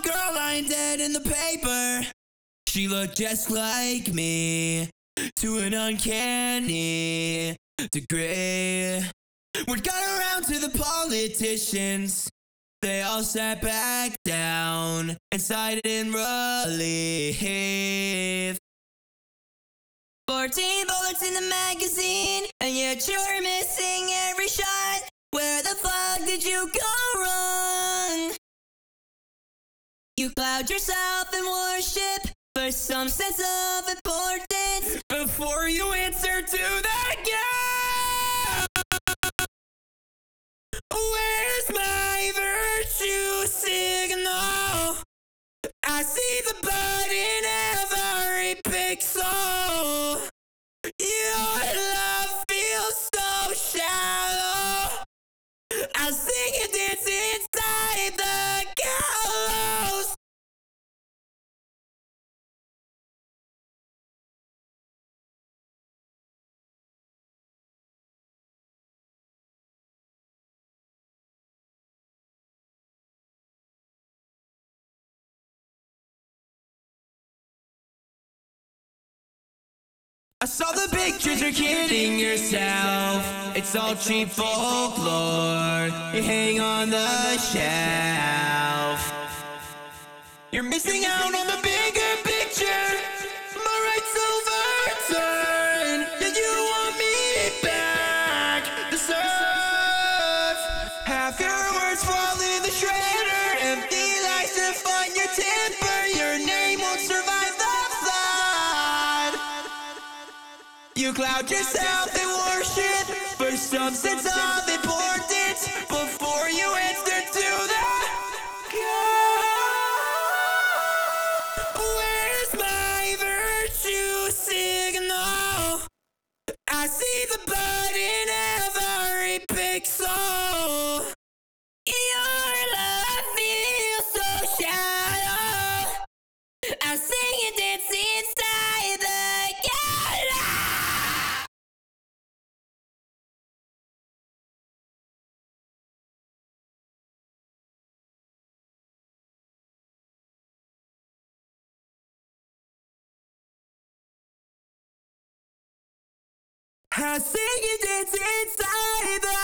girl lying dead in the paper. She looked just like me, to an uncanny degree. Word got around to the politicians. They all sat back down and sighed in relief. 14 bullets in the magazine, and yet you're missing every shot. Where the fuck did you go wrong? You cloud yourself in worship for some sense of importance before you answer to the God. Where's my virtue signal? I see the blood in every pixel. Your love feels so shallow. I sing and dance inside the gallows. I saw the pictures, you're kidding yourself. It's all cheap folklore. You hang on the shelf. You're missing out on the bigger picture. My rights overturned. Did you want me back? The surf. Half your words fall in the shredder. Empty lies define your temper. Your name won't survive the flood. You cloud yourself in worship for some sense of importance before you answer to the God. Where's my virtue signal? I see the blood in every pixel. Your love feels so shallow. I sing and dance inside the gala. I sing and dance inside the